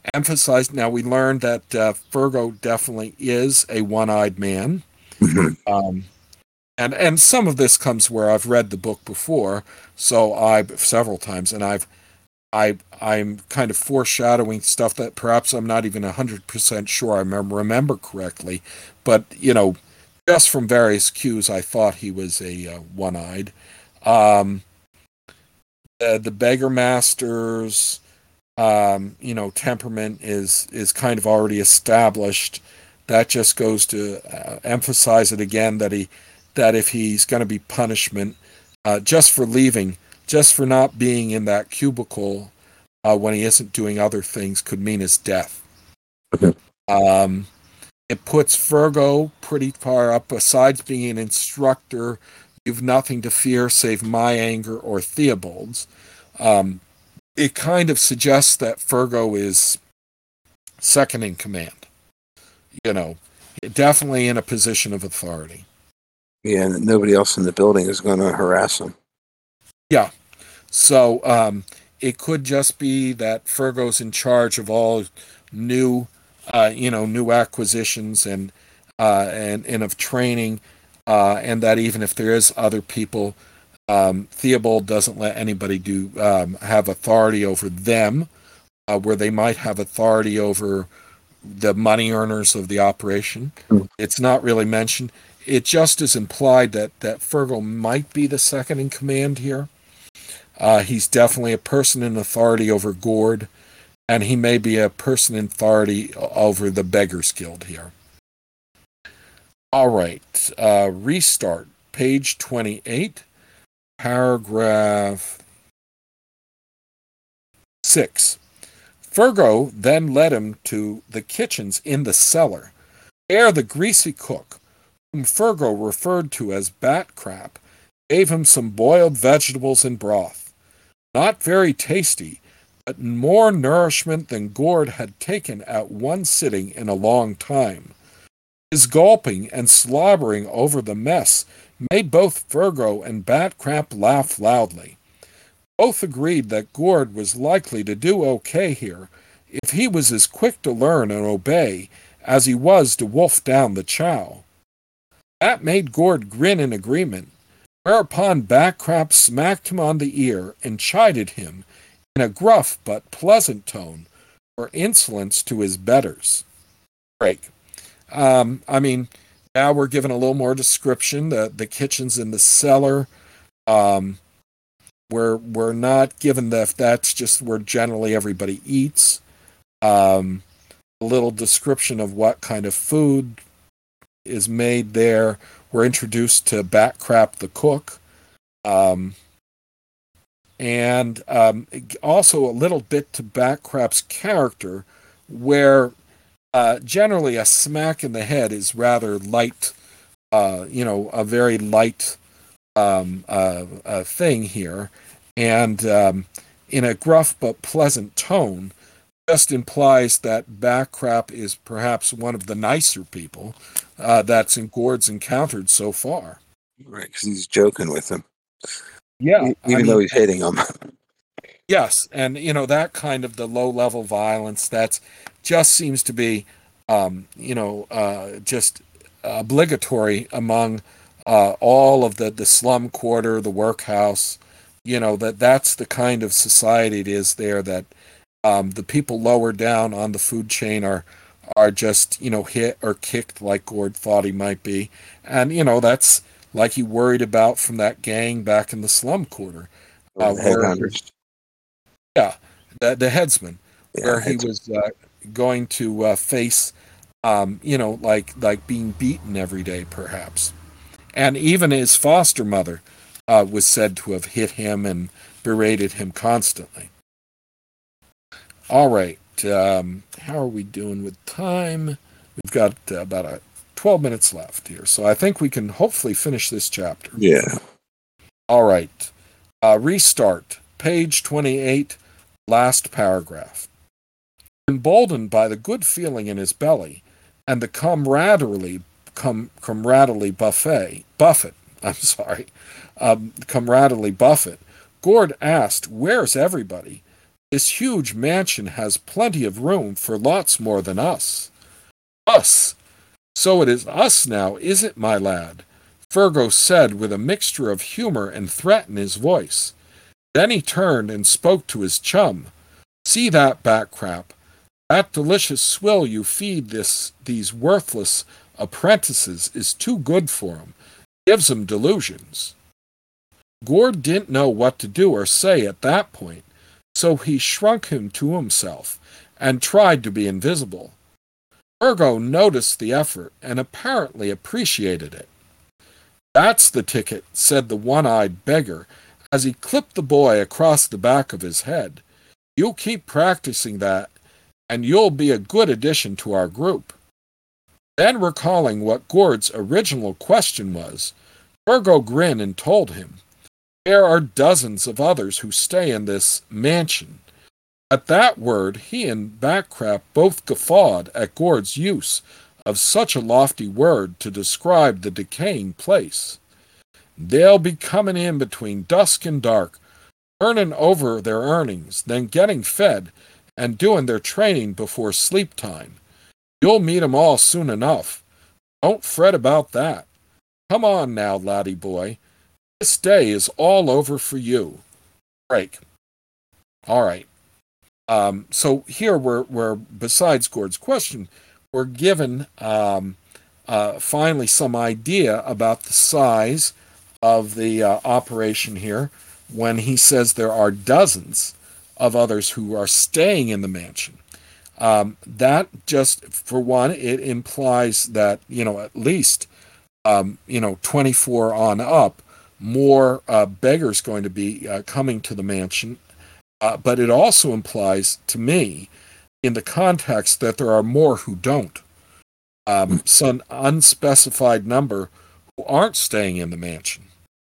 emphasized. Now we learned that uh, Fergo definitely is a one-eyed man, Mhm. um, and and some of this comes where I've read the book before, so I several times, and I've I I'm kind of foreshadowing stuff that perhaps I'm not even a hundred percent sure I remember, remember correctly, but you know, just from various cues, I thought he was a uh, one-eyed. Um, uh, the Beggar Masters, um, you know, temperament is is kind of already established. That just goes to uh, emphasize it again that he that if he's going to be punishment uh, just for leaving, just for not being in that cubicle uh, when he isn't doing other things, could mean his death. Okay. Um, it puts Virgo pretty far up. Besides being an instructor, you've nothing to fear save my anger or Theobald's. Um, it kind of suggests that Fergo is second in command, you know, definitely in a position of authority. Yeah, and nobody else in the building is going to harass him. Yeah. So um, it could just be that Fergo's in charge of all new, uh, you know, new acquisitions and uh, and and of training, uh, and that even if there is other people, um, Theobald doesn't let anybody do um, have authority over them, uh, where they might have authority over the money earners of the operation. Mm. It's not really mentioned. It just is implied that that Fergal might be the second in command here. Uh, he's definitely a person in authority over Gord, and he may be a person in authority over the Beggars Guild here. All right, uh, restart. Page twenty-eight, paragraph six. Fergo then led him to the kitchens in the cellar. There the greasy cook, whom Fergo referred to as Bat Crap, gave him some boiled vegetables and broth. Not very tasty, but more nourishment than Gord had taken at one sitting in a long time. His gulping and slobbering over the mess made both Fergo and Bat Crap laugh loudly. Both agreed that Gord was likely to do okay here if he was as quick to learn and obey as he was to wolf down the chow. That made Gord grin in agreement, whereupon Backcrap smacked him on the ear and chided him in a gruff but pleasant tone for insolence to his betters. Break. Um, I mean, now we're given a little more description. The the kitchen's in the cellar. Um, we're we're not given that that's just where generally everybody eats. Um, a little description of what kind of food is made there. We're introduced to Batcrap the cook. Um, and um, also a little bit to Batcrap's character, where uh, generally a smack in the head is rather light, uh, you know, a very light um, uh, uh, thing here. And um, in a gruff but pleasant tone, just implies that Backcrap is perhaps one of the nicer people uh, that's in Gord's encountered so far. Right, because he's joking with him, Yeah, e- I even though mean, he's hitting him. yes, and you know that kind of the low-level violence that's just seems to be, um, you know, uh, just obligatory among uh, all of the the slum quarter, the workhouse. You know that that's the kind of society it is there that Um, the people lower down on the food chain are are just you know hit or kicked like Gord thought he might be, and you know that's like he worried about from that gang back in the slum quarter, Or uh, the where he, headhunters. yeah, the, the headsman, Yeah, where he it's was uh, going to uh, face, um, you know, like like being beaten every day perhaps, and even his foster mother uh, was said to have hit him and berated him constantly. All right. Um, how are we doing with time? We've got uh, about a twelve minutes left here, so I think we can hopefully finish this chapter. yeah. All right. Uh, restart. Page twenty-eight, last paragraph. Emboldened by the good feeling in his belly and the camaraderie, com, camaraderie buffet, Buffett, I'm sorry, um, camaraderie Buffett, Gord asked, "Where's everybody?" This huge mansion has plenty of room for lots more than us. Us! So it is us now, is it, my lad? Fergus said with a mixture of humor and threat in his voice. Then he turned and spoke to his chum. See that, Backcrap? That delicious swill you feed this these worthless apprentices is too good for 'em. Gives 'em delusions. Gord didn't know what to do or say at that point, so he shrunk him to himself and tried to be invisible. Fergus noticed the effort and apparently appreciated it. That's the ticket, said the one-eyed beggar as he clipped the boy across the back of his head. You keep practicing that, and you'll be a good addition to our group. Then recalling what Gord's original question was, Fergus grinned and told him, there are dozens of others who stay in this mansion. At that word, he and Backcrap both guffawed at Gord's use of such a lofty word to describe the decaying place. They'll be coming in between dusk and dark, earning over their earnings, then getting fed, and doing their training before sleep time. You'll meet 'em all soon enough. Don't fret about that. Come on now, laddie boy. This day is all over for you. Break. All right. Um, so here we're, we're, besides Gord's question, we're given um, uh, finally some idea about the size of the uh, operation here when he says there are dozens of others who are staying in the mansion. Um, that just, for one, it implies that, you know, at least, um, you know, twenty-four on up, more uh, beggars going to be uh, coming to the mansion. Uh, but it also implies to me, in the context, that there are more who don't. Um, some unspecified number who aren't staying in the mansion.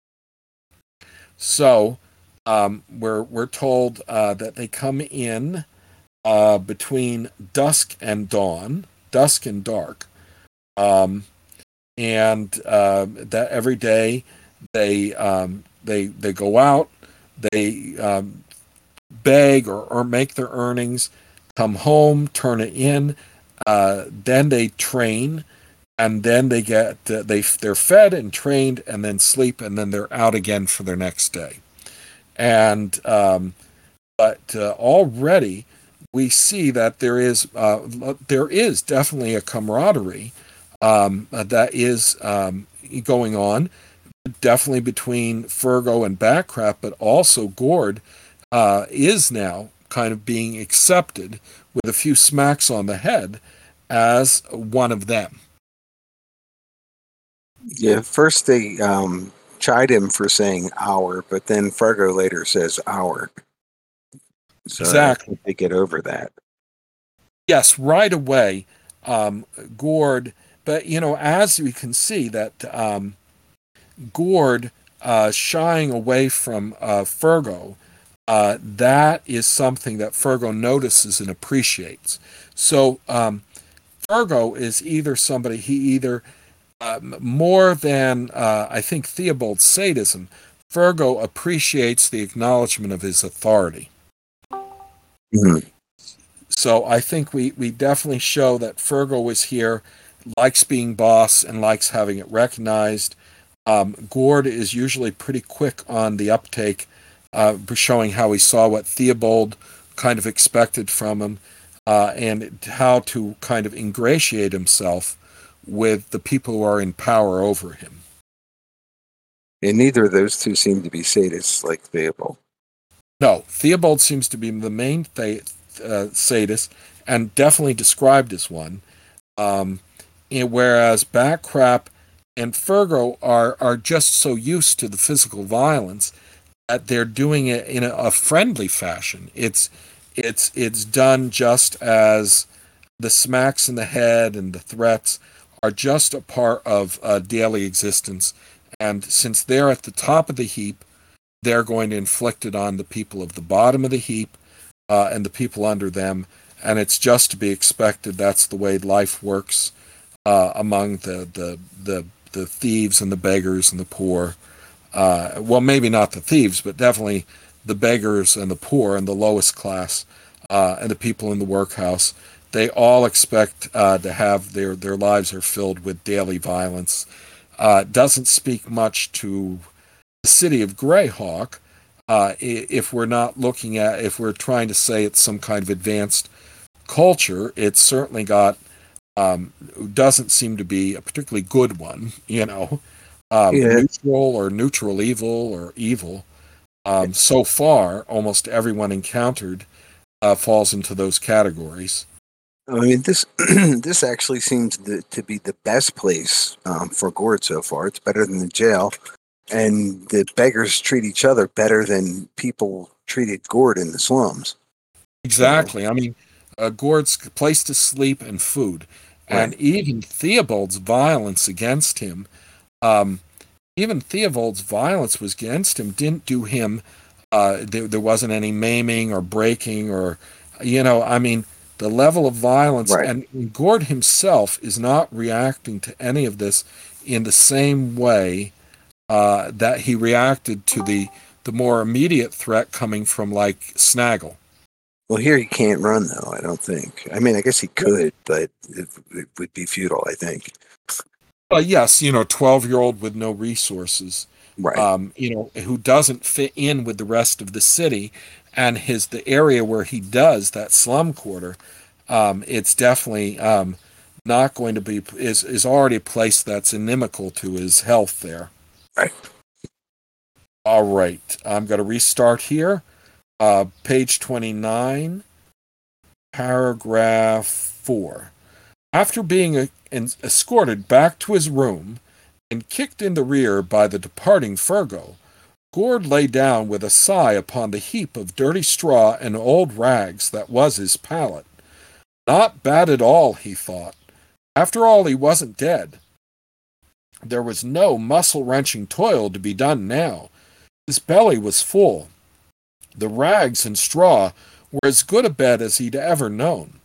So um, we're we're told uh, that they come in uh, between dusk and dawn, dusk and dark, um, and uh, that every day they um, they they go out, they um, beg or, or make their earnings, come home, turn it in, uh, then they train, and then they get uh, they they're fed and trained, and then sleep, and then they're out again for their next day. And um, but uh, already we see that there is uh, there is definitely a camaraderie um, that is um, going on, definitely between Fergus and Backcrap, but also Gord uh, is now kind of being accepted with a few smacks on the head as one of them. Yeah, first they um, chide him for saying our, but then Fergus later says our. So Exactly. they get over that. Yes, right away, um, Gord, but you know, as we can see that um, Gord uh, shying away from uh, Fergus, uh, that is something that Fergus notices and appreciates. So um, Fergus is either somebody, he either, uh, more than, uh, I think, Theobald's sadism, Fergus appreciates the acknowledgement of his authority. Mm-hmm. So I think we, we definitely show that Fergus was here, likes being boss, and likes having it recognized. Um, Gord is usually pretty quick on the uptake, uh, showing how he saw what Theobald kind of expected from him, uh, and how to kind of ingratiate himself with the people who are in power over him. And neither of those two seem to be sadists like Theobald. No, Theobald seems to be the main th- uh, sadist, and definitely described as one. Um, and whereas Backcrap and Fergus are are just so used to the physical violence that they're doing it in a, a friendly fashion. It's it's it's done just as the smacks in the head and the threats are just a part of uh, daily existence. And since they're at the top of the heap, they're going to inflict it on the people of the bottom of the heap uh, and the people under them. And it's just to be expected. That's the way life works uh, among the, the the the thieves and the beggars and the poor. Uh, well, maybe not the thieves, but definitely the beggars and the poor and the lowest class uh, and the people in the workhouse. They all expect uh, to have their, their lives are filled with daily violence. Uh, doesn't speak much to the city of Greyhawk uh, if we're not looking at, if we're trying to say it's some kind of advanced culture. It's certainly got, um, doesn't seem to be a particularly good one, you know, um, Yeah. neutral or neutral evil or evil. Um, so far, almost everyone encountered uh, falls into those categories. I mean, this this actually seems to, to be the best place um, for Gord so far. It's better than the jail, and the beggars treat each other better than people treated Gord in the slums. Exactly. I mean, uh, Gord's place to sleep and food, and Right. even Theobald's violence against him. Um, even Theobald's violence was against him didn't do him. Uh, there, there wasn't any maiming or breaking or, you know, I mean, the level of violence, Right. and Gord himself is not reacting to any of this in the same way uh, that he reacted to the the more immediate threat coming from like Snaggle. Well, here he can't run though. I don't think. I mean, I guess he could, but it, it would be futile. I think. Uh, yes, you know, twelve-year-old with no resources, Right. um, you know, who doesn't fit in with the rest of the city, and his the area where he does that slum quarter, um, it's definitely um, not going to be is is already a place that's inimical to his health there. Right. All right, I'm going to restart here. Uh, page twenty-nine, paragraph four. After being a, escorted back to his room and kicked in the rear by the departing Fergo, Gord lay down with a sigh upon the heap of dirty straw and old rags that was his pallet. Not bad at all, he thought. After all, he wasn't dead. There was no muscle-wrenching toil to be done now. His belly was full. The rags and straw were as good a bed as he'd ever known.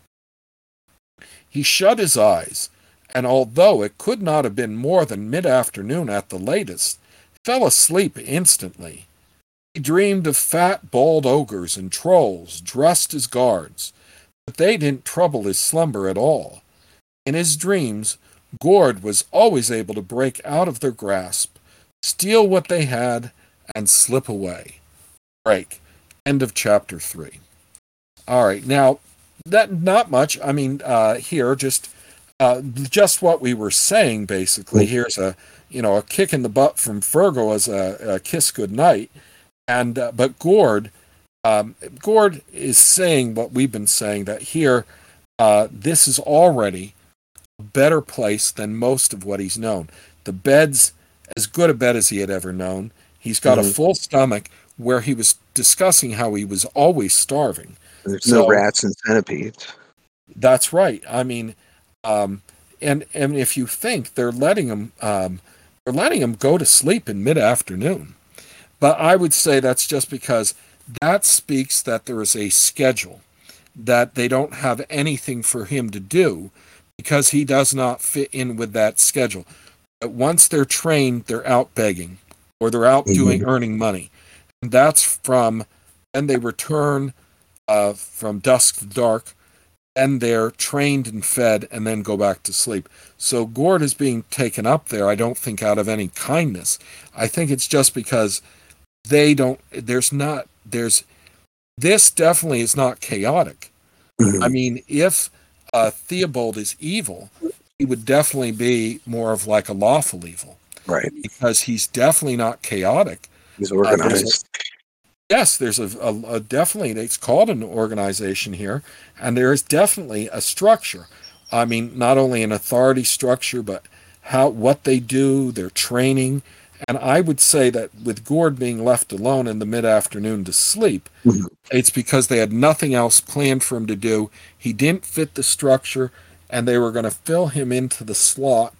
He shut his eyes, and although it could not have been more than mid-afternoon at the latest, fell asleep instantly. He dreamed of fat, bald ogres and trolls dressed as guards, but they didn't trouble his slumber at all. In his dreams, Gord was always able to break out of their grasp, steal what they had, and slip away. Break. End of chapter three. All right, now, that not much. I mean, uh, here, just uh, just what we were saying, basically. Here's a, you know, a kick in the butt from Fergo as a, a kiss goodnight. And, uh, but Gord, um, Gord is saying what we've been saying, that here, uh, this is already a better place than most of what he's known. The bed's as good a bed as he had ever known. He's got Mm-hmm. a full stomach, where he was discussing how he was always starving. There's So, no rats and centipedes. that's right. I mean, um, and and if you think they're letting him, um, they're letting him go to sleep in mid-afternoon, but I would say that's just because that speaks that there is a schedule, that they don't have anything for him to do because he does not fit in with that schedule. But once they're trained, they're out begging or they're out doing Mm-hmm. earning money, and that's from, and they return uh, from dusk to dark, and they're trained and fed and then go back to sleep. So Gord is being taken up there, I don't think out of any kindness. I think it's just because they don't, there's not, there's, this definitely is not chaotic. Mm-hmm. I mean, if uh, Theobald is evil, he would definitely be more of like a lawful evil. Right. Because he's definitely not chaotic. He's Uh, there's a, organized. yes, there's a, a, a definitely, it's called an organization here, and there is definitely a structure. I mean, not only an authority structure, but how, what they do, their training. And I would say that with Gord being left alone in the mid-afternoon to sleep, Mm-hmm. it's because they had nothing else planned for him to do. He didn't fit the structure, and they were going to fill him into the slot,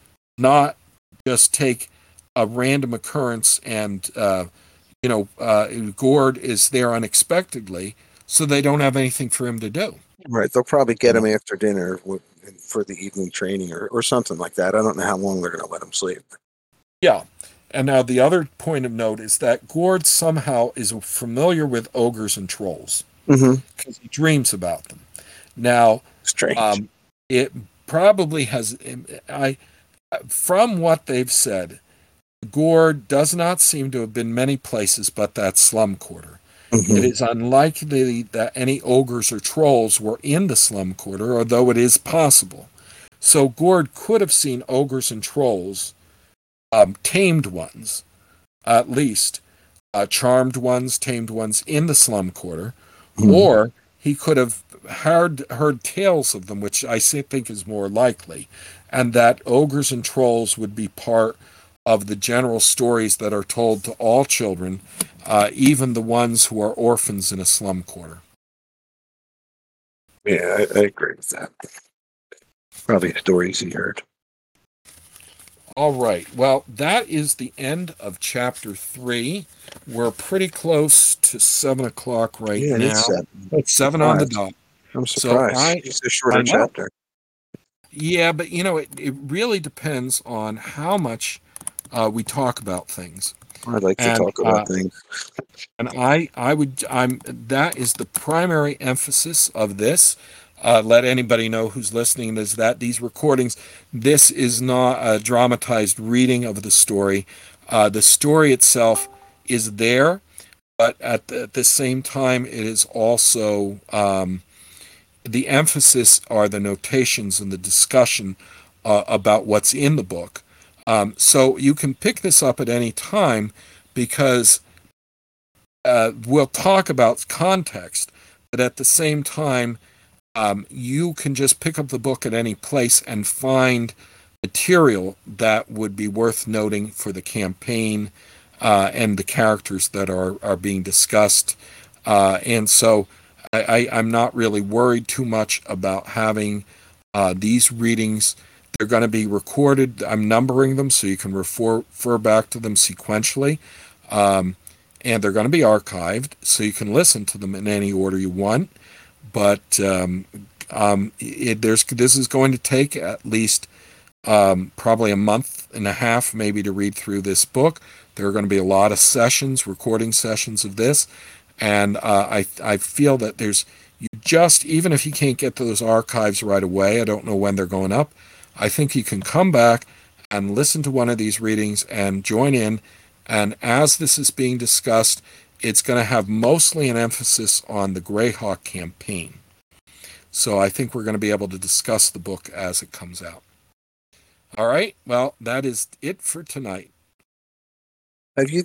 not just take a random occurrence and, uh, you know, uh, Gord is there unexpectedly, so they don't have anything for him to do. Right. They'll probably You get him know? after dinner w- for the evening training or, or something like that. I don't know how long they're going to let him sleep. Yeah. And now the other point of note is that Gord somehow is familiar with ogres and trolls Mm-hmm. because he dreams about them. Now, Strange. um, it probably has. I from what they've said, Gord does not seem to have been many places but that slum quarter. Mm-hmm. It is unlikely that any ogres or trolls were in the slum quarter, although it is possible. So Gord could have seen ogres and trolls, um, tamed ones, at least, uh, charmed ones, tamed ones in the slum quarter, Mm-hmm. or he could have heard, heard tales of them, which I think is more likely, and that ogres and trolls would be part of the general stories that are told to all children, uh, even the ones who are orphans in a slum quarter. Yeah, I, I agree with that. Probably stories he heard. All right. Well, that is the end of chapter three. We're pretty close to seven o'clock right Yeah, now. it's seven. That's Seven on the surprised. dot. I'm So surprised. I, It's a I shorter know. chapter. Yeah, but you know, it, it really depends on how much uh, we talk about things. I'd like to And talk uh, about things. and I I would I'm that is the primary emphasis of this. Uh, let anybody know who's listening is that these recordings, this is not a dramatized reading of the story. Uh, the story itself is there, but at the, at the same time, it is also um, the emphasis are the notations and the discussion uh, about what's in the book. Um, so you can pick this up at any time because uh, we'll talk about context, but at the same time, um, you can just pick up the book at any place and find material that would be worth noting for the campaign uh, and the characters that are, are being discussed. Uh, and so I, I, I'm not really worried too much about having uh, these readings. They're going to be recorded. I'm numbering them so you can refer, refer back to them sequentially. Um, and they're going to be archived so you can listen to them in any order you want. But um, um, it, there's this is going to take at least um, probably a month and a half, maybe, to read through this book. There are going to be a lot of sessions, recording sessions of this, and uh, I I feel that there's you just even if you can't get to those archives right away, I don't know when they're going up. I think you can come back and listen to one of these readings and join in. And as this is being discussed, it's going to have mostly an emphasis on the Greyhawk campaign. So I think we're going to be able to discuss the book as it comes out. All right. Well, that is it for tonight. Have you